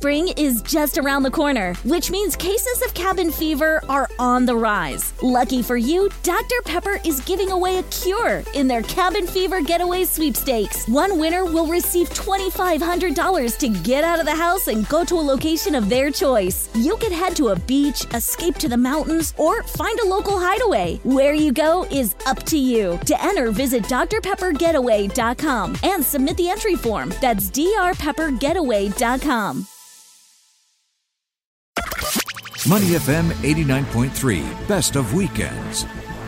Spring is just around the corner, which means cases of cabin fever are on the rise. Lucky for you, Dr. Pepper is giving away a cure in their Cabin Fever Getaway Sweepstakes. One winner will receive $2,500 to get out of the house and go to a location of their choice. You could head to a beach, escape to the mountains, or find a local hideaway. Where you go is up to you. To enter, visit drpeppergetaway.com and submit the entry form. That's drpeppergetaway.com. Money FM 89.3, best of weekends.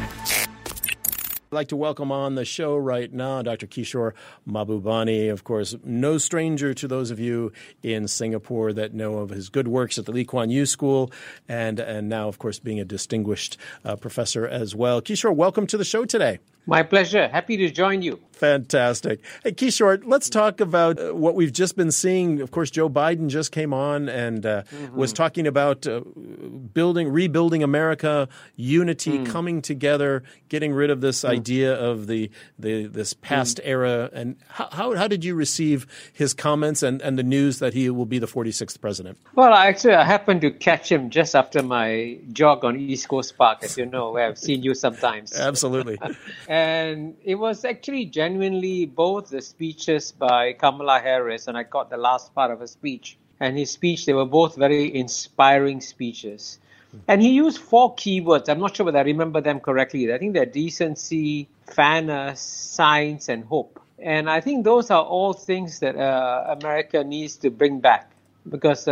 I'd like to welcome on the show right now Dr. Kishore Mahbubani, of course, no stranger to those of you in Singapore that know of his good works at the Lee Kuan Yew School and now, of course, being a distinguished professor as well. Kishore, welcome to the show today. My pleasure. Happy to join you. Fantastic. Hey, Kishore, let's talk about what we've just been seeing. Of course, Joe Biden just came on and was talking about rebuilding America, unity, coming together, getting rid of this idea of this past era. And how did you receive his comments and the news that he will be the 46th president? Well, actually, I happened to catch him just after my jog on East Coast Park, as you know, where I've seen you sometimes. Absolutely. And it was actually genuinely both the speeches by Kamala Harris, and I caught the last part of her speech, and his speech, they were both very inspiring speeches. And he used 4 keywords. I'm not sure whether I remember them correctly. I think they're decency, fairness, science, and hope. And I think those are all things that America needs to bring back, because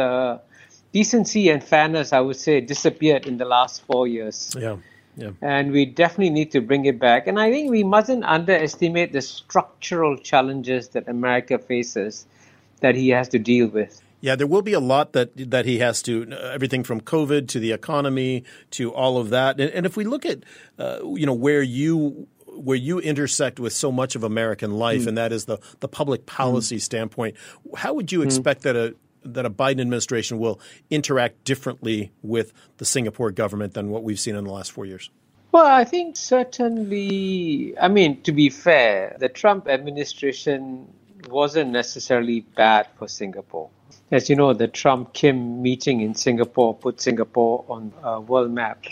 decency and fairness, I would say, disappeared in the last 4 years. Yeah. And we definitely need to bring it back. And I think we mustn't underestimate the structural challenges that America faces that he has to deal with. Yeah, there will be a lot that he has to, everything from COVID to the economy to all of that. And if we look at, where you intersect with so much of American life, and that is the public policy standpoint, how would you expect that a Biden administration will interact differently with the Singapore government than what we've seen in the last 4 years? Well, I think certainly, to be fair, the Trump administration wasn't necessarily bad for Singapore. As you know, the Trump-Kim meeting in Singapore put Singapore on a world map.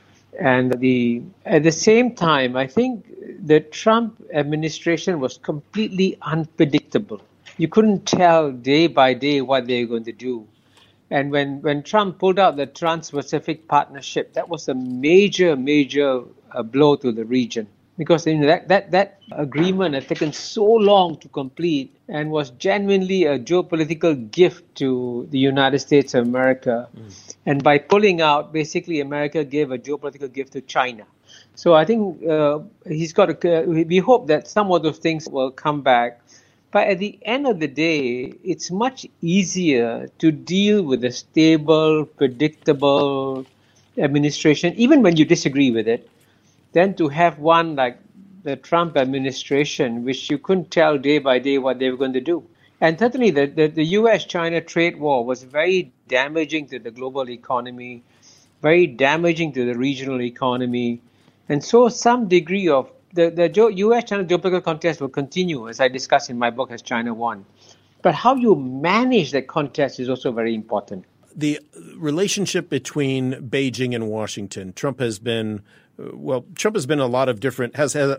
And at the same time, I think the Trump administration was completely unpredictable. You couldn't tell day by day what they were going to do. And when Trump pulled out the Trans-Pacific Partnership, that was a major blow to the region. Because that agreement had taken so long to complete and was genuinely a geopolitical gift to the United States of America. And by pulling out, basically America gave a geopolitical gift to China. So I think we hope that some of those things will come back. But at the end of the day, it's much easier to deal with a stable, predictable administration, even when you disagree with it, than to have one like the Trump administration, which you couldn't tell day by day what they were going to do. And certainly the U.S.-China trade war was very damaging to the global economy, very damaging to the regional economy. And so some degree of the U.S.-China geopolitical contest will continue, as I discuss in my book, As China Won. But how you manage that contest is also very important. The relationship between Beijing and Washington, Trump has had a lot of different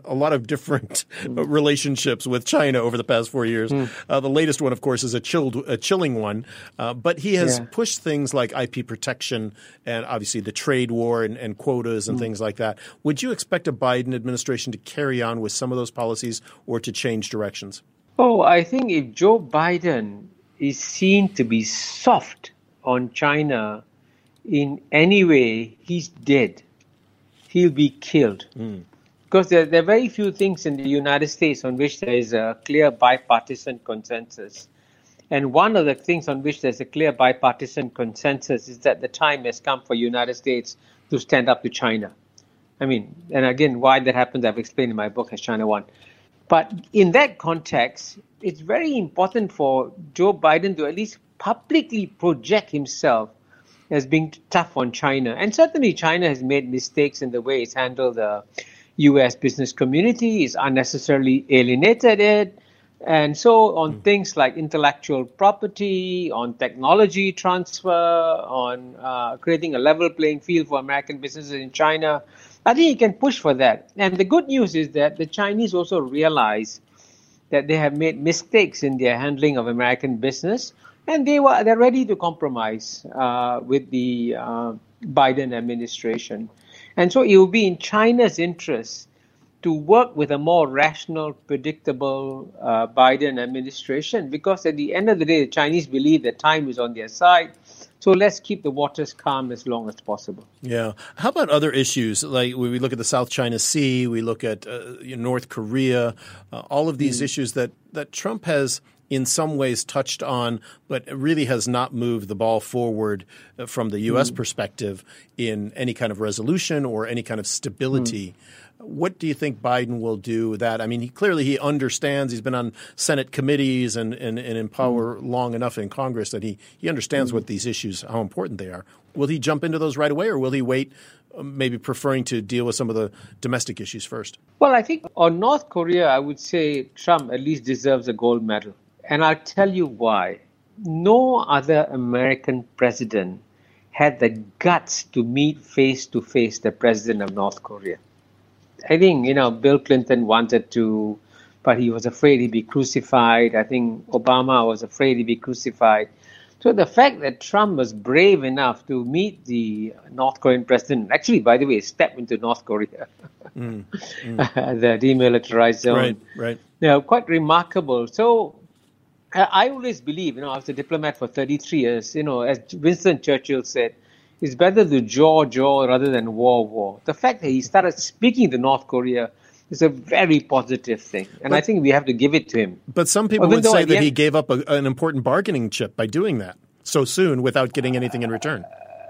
relationships with China over the past 4 years. The latest one, of course, is a chilling one. But he has pushed things like IP protection and obviously the trade war and quotas and things like that. Would you expect a Biden administration to carry on with some of those policies or to change directions? Oh, I think if Joe Biden is seen to be soft on China in any way, he's dead. He'll be killed. Because there are very few things in the United States on which there is a clear bipartisan consensus. And one of the things on which there's a clear bipartisan consensus is that the time has come for the United States to stand up to China. And again, why that happens, I've explained in my book, As China Won. But in that context, it's very important for Joe Biden to at least publicly project himself as being tough on China. And certainly China has made mistakes in the way it's handled the U.S. business community. It's unnecessarily alienated it. And so on things like intellectual property, on technology transfer, on creating a level playing field for American businesses in China, I think he can push for that. And the good news is that the Chinese also realize that they have made mistakes in their handling of American business, and they're ready to compromise with the Biden administration. And so it will be in China's interest to work with a more rational, predictable Biden administration, because at the end of the day, the Chinese believe that time is on their side. So let's keep the waters calm as long as possible. Yeah. How about other issues? Like we look at the South China Sea, we look at North Korea, all of these issues that Trump has in some ways touched on, but really has not moved the ball forward from the U.S. perspective in any kind of resolution or any kind of stability. What do you think Biden will do with that? I mean, he understands. He's been on Senate committees and in power long enough in Congress that he understands what these issues, how important they are. Will he jump into those right away, or will he wait, maybe preferring to deal with some of the domestic issues first? Well, I think on North Korea, I would say Trump at least deserves a gold medal. And I'll tell you why. No other American president had the guts to meet face-to-face the president of North Korea. I think, Bill Clinton wanted to, but he was afraid he'd be crucified. I think Obama was afraid he'd be crucified. So the fact that Trump was brave enough to meet the North Korean president, actually, by the way, step into North Korea, the demilitarized zone. Right. Quite remarkable. So I always believe, I was a diplomat for 33 years, as Winston Churchill said, it's better to jaw rather than war. The fact that he started speaking to North Korea is a very positive thing. And I think we have to give it to him. But some people would say that he gave up an important bargaining chip by doing that so soon without getting anything in return.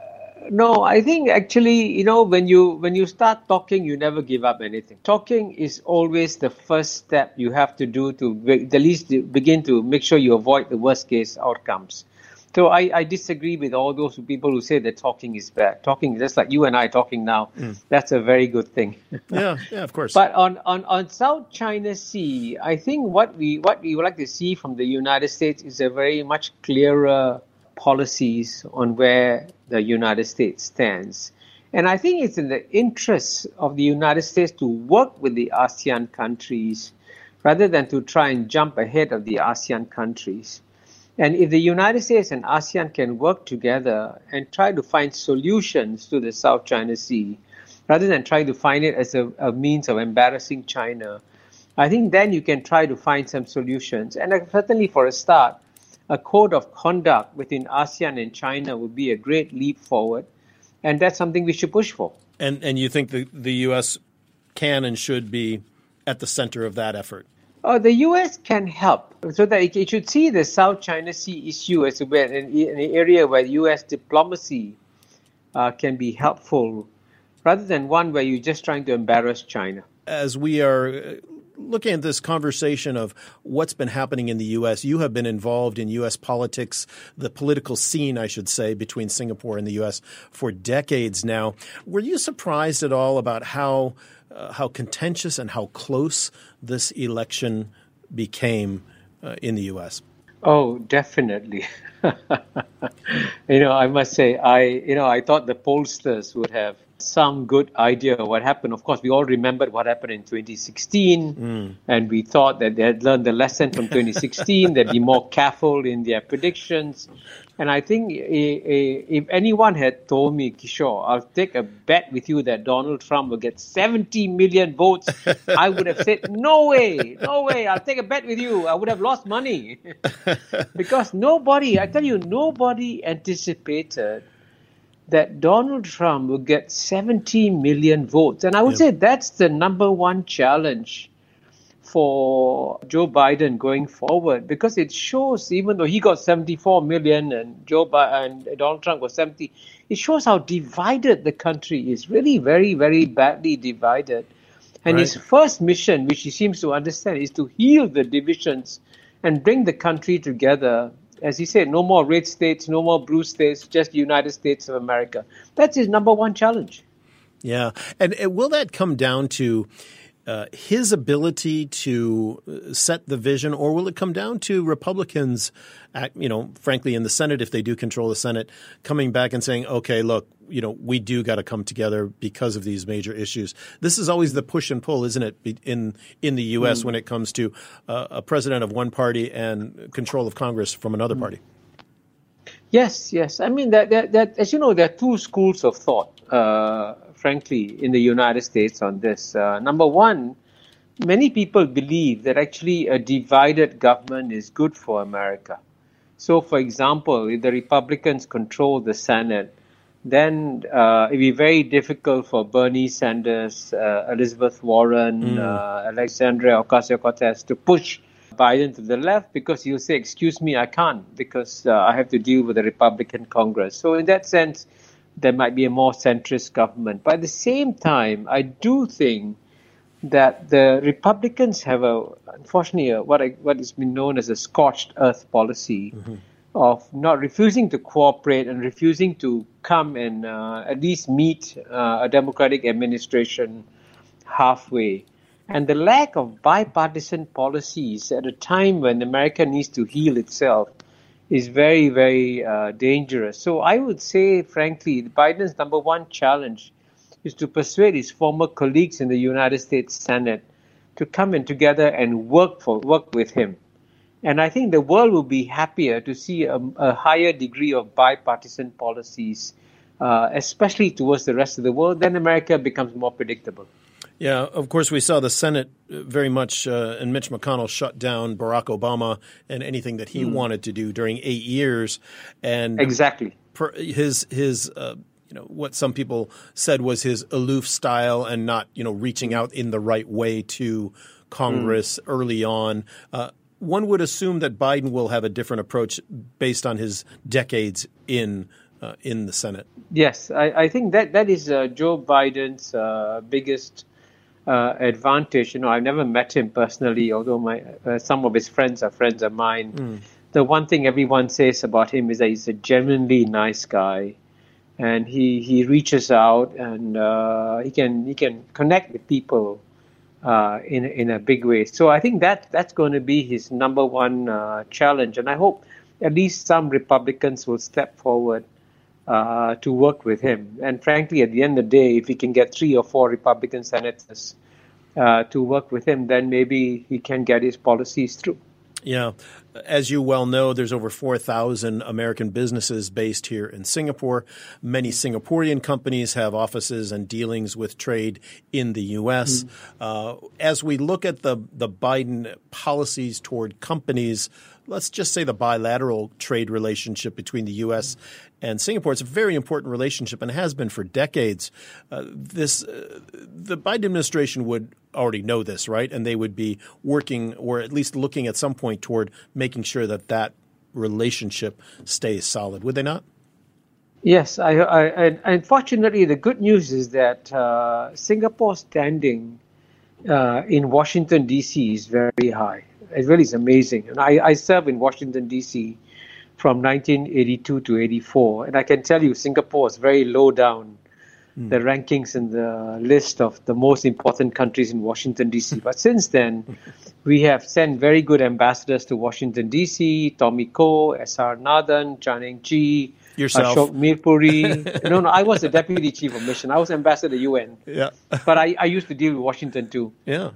No, I think actually, when you start talking, you never give up anything. Talking is always the first step you have to do to at least begin to make sure you avoid the worst case outcomes. So I disagree with all those people who say that talking is bad. Talking, just like you and I talking now, that's a very good thing. Yeah, of course. But on South China Sea, I think what we would like to see from the United States is a very much clearer policies on where the United States stands. And I think it's in the interest of the United States to work with the ASEAN countries rather than to try and jump ahead of the ASEAN countries. And if the United States and ASEAN can work together and try to find solutions to the South China Sea, rather than trying to find it as a means of embarrassing China, I think then you can try to find some solutions. And certainly for a start, a code of conduct within ASEAN and China would be a great leap forward. And that's something we should push for. And you think the U.S. can and should be at the center of that effort? The U.S. can help, so that it should see the South China Sea issue as an area where U.S. diplomacy can be helpful, rather than one where you're just trying to embarrass China. As we are looking at this conversation of what's been happening in the U.S., you have been involved in U.S. politics, the political scene, I should say, between Singapore and the U.S. for decades now. Were you surprised at all about how contentious and how close this election became in the U.S.? Oh, definitely. I must say, I thought the pollsters would have some good idea of what happened. Of course, we all remembered what happened in 2016, and we thought that they had learned the lesson from 2016, they'd be more careful in their predictions. And I think if anyone had told me, Kishore, I'll take a bet with you that Donald Trump will get 70 million votes, I would have said, no way, I'll take a bet with you. I would have lost money. Because nobody anticipated that Donald Trump will get 70 million votes. And I would say that's the number one challenge for Joe Biden going forward, because it shows, even though he got 74 million and Donald Trump got 70, it shows how divided the country is, really very, very badly divided. And his first mission, which he seems to understand, is to heal the divisions and bring the country together. As he said, no more red states, no more blue states, just the United States of America. That's his number one challenge. Yeah. And will that come down to his ability to set the vision, or will it come down to Republicans, frankly, in the Senate, if they do control the Senate, coming back and saying, okay, look, we do got to come together because of these major issues. This is always the push and pull, isn't it, in the U.S. when it comes to a president of one party and control of Congress from another party? Yes. I mean, that as you know, there are two schools of thought, frankly, in the United States on this. Number one, many people believe that actually a divided government is good for America. So, for example, if the Republicans control the Senate, then it will be very difficult for Bernie Sanders, Elizabeth Warren, Alexandria Ocasio-Cortez to push Biden to the left, because he'll say, excuse me, I can't, because I have to deal with the Republican Congress. So in that sense, there might be a more centrist government. But at the same time, I do think that the Republicans have unfortunately, what has been known as a scorched earth policy of not refusing to cooperate and refusing to come and at least meet a Democratic administration halfway. And the lack of bipartisan policies at a time when America needs to heal itself is very, very dangerous. So I would say, frankly, Biden's number one challenge is to persuade his former colleagues in the United States Senate to come in together and work with him. And I think the world will be happier to see a higher degree of bipartisan policies, especially towards the rest of the world. Then America becomes more predictable. Yeah, of course, we saw the Senate very much, and Mitch McConnell shut down Barack Obama and anything that he wanted to do during 8 years. And exactly his what some people said was his aloof style and not reaching out in the right way to Congress early on. One would assume that Biden will have a different approach based on his decades in the Senate. Yes, I think that is Joe Biden's biggest advantage. I've never met him personally, although some of his friends are friends of mine. The one thing everyone says about him is that he's a genuinely nice guy, and he reaches out and he can connect with people in a big way. So I think that's going to be his number one challenge, and I hope at least some Republicans will step forward to work with him. And frankly, at the end of the day, if he can get 3 or 4 Republican senators to work with him, then maybe he can get his policies through. Yeah. As you well know, there's over 4,000 American businesses based here in Singapore. Many Singaporean companies have offices and dealings with trade in the U.S. As we look at the Biden policies toward companies, let's just say the bilateral trade relationship between the U.S. and Singapore, it's a very important relationship and has been for decades. The Biden administration would already know this, right? And they would be working, or at least looking at some point toward making sure that relationship stays solid. Would they not? Yes. Unfortunately, the good news is that Singapore's standing in Washington, D.C. is very high. It really is amazing. And I served in Washington, D.C. from 1982 to 84. And I can tell you, Singapore is very low down the rankings in the list of the most important countries in Washington, D.C. But since then, we have sent very good ambassadors to Washington, D.C., Tommy Koh, S.R. Nathan, Chan Eng-chi, yourself. Ashok Mirpuri. No, I was the deputy chief of mission. I was ambassador to the UN. Yeah. But I used to deal with Washington too. Yeah.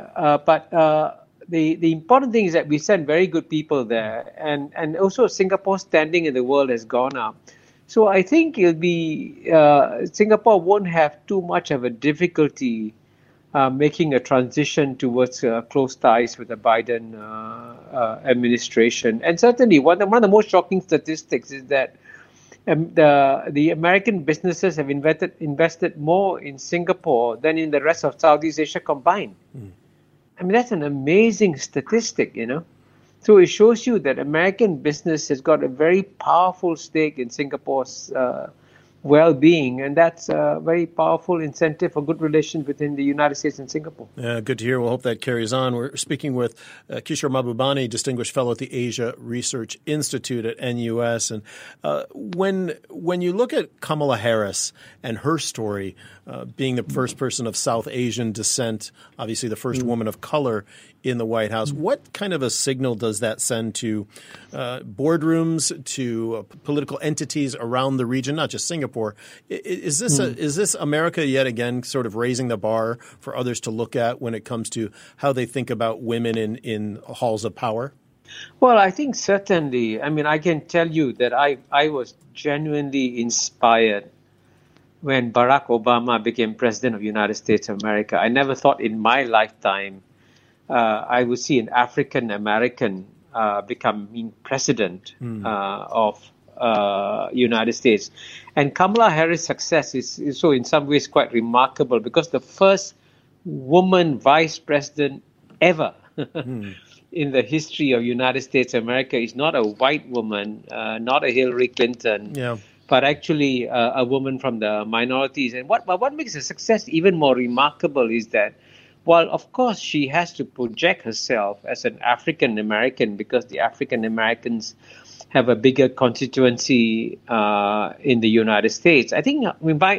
The important thing is that we send very good people there, and also Singapore's standing in the world has gone up. So I think it'll be Singapore won't have too much of a difficulty making a transition towards close ties with the Biden administration. And certainly one of the most shocking statistics is that the American businesses have invested more in Singapore than in the rest of Southeast Asia combined. I mean, that's an amazing statistic, So it shows you that American business has got a very powerful stake in Singapore's well-being, and that's a very powerful incentive for good relations between the United States and Singapore. Good to hear. We'll hope that carries on. We're speaking with Kishore Mahbubani, Distinguished Fellow at the Asia Research Institute at NUS. And when you look at Kamala Harris and her story, being the first person of South Asian descent, obviously the first woman of color in the White House, what kind of a signal does that send to boardrooms, to political entities around the region, not just Singapore? Is this America yet again sort of raising the bar for others to look at when it comes to how they think about women in halls of power? Well, I think certainly. I mean, I can tell you that I was genuinely inspired when Barack Obama became president of the United States of America. I never thought in my lifetime I would see an African American become president of United States. And Kamala Harris' success is so in some ways quite remarkable because the first woman vice president ever in the history of United States of America is not a white woman, not a Hillary Clinton, but actually a woman from the minorities. And what makes a success even more remarkable is that while, of course, she has to project herself as an African American because the African Americans have a bigger constituency in the United States. I think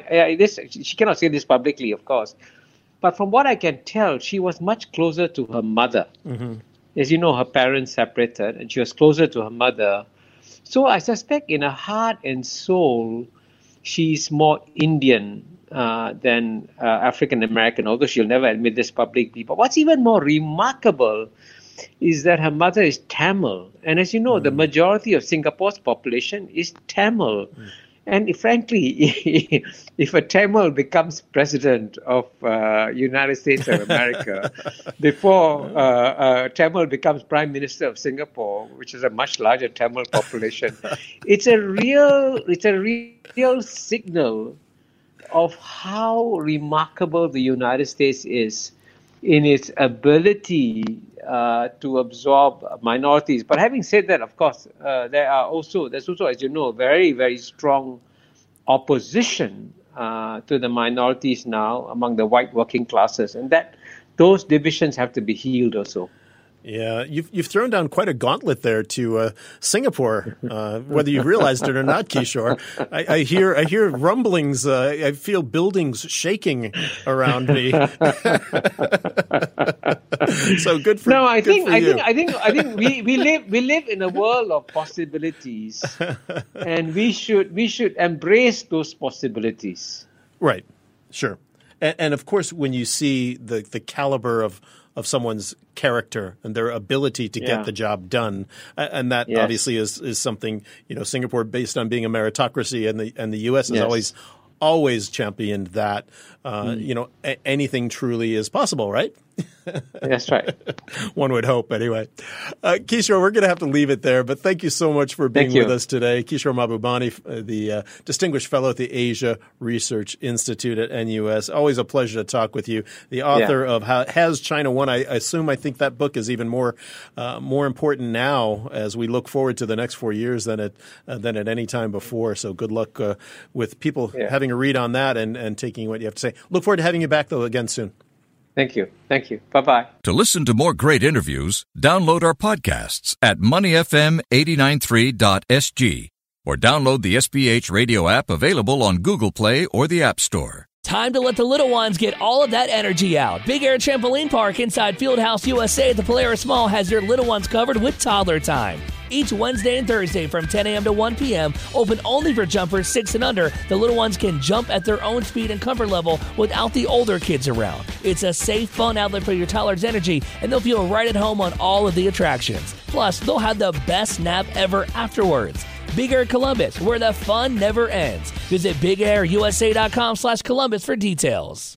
she cannot say this publicly, of course, but from what I can tell, she was much closer to her mother. As you know, her parents separated, and she was closer to her mother. So I suspect in her heart and soul, she's more Indian than African American, although she'll never admit this publicly. But what's even more remarkable is that her mother is Tamil. And as you know, the majority of Singapore's population is Tamil. And frankly, if a Tamil becomes president of United States of America, before Tamil becomes prime minister of Singapore, which is a much larger Tamil population, it's a real signal of how remarkable the United States is in its ability to absorb minorities. But having said that, of course, there's also, as you know, very, very strong opposition to the minorities now among the white working classes, and that those divisions have to be healed also. Yeah, you've thrown down quite a gauntlet there to Singapore, whether you realized it or not, Kishore. I hear rumblings. I feel buildings shaking around me. So good for you. No, I think we live in a world of possibilities, and we should embrace those possibilities. Right. Sure. And of course, when you see the caliber of someone's character and their ability to get the job done, and that obviously is something, Singapore, based on being a meritocracy, and the U.S. has always championed that. Anything truly is possible, right? That's right. One would hope, anyway. Kishore, we're going to have to leave it there, but thank you so much for being with us today. Kishore Mahbubani, the Distinguished Fellow at the Asia Research Institute at NUS. Always a pleasure to talk with you. The author of Has China Won? I think that book is even more important now as we look forward to the next 4 years than at any time before. So good luck with people having a read on that and taking what you have to say. Look forward to having you back, though, again soon. Thank you. Bye-bye. To listen to more great interviews, download our podcasts at moneyfm893.sg or download the SPH radio app available on Google Play or the App Store. Time to let the little ones get all of that energy out. Big Air Trampoline Park inside Fieldhouse USA at the Polaris Mall has your little ones covered with toddler time. Each Wednesday and Thursday from 10 a.m. to 1 p.m., open only for jumpers 6 and under, the little ones can jump at their own speed and comfort level without the older kids around. It's a safe, fun outlet for your toddler's energy, and they'll feel right at home on all of the attractions. Plus, they'll have the best nap ever afterwards. Big Air Columbus, where the fun never ends. Visit BigAirUSA.com/Columbus for details.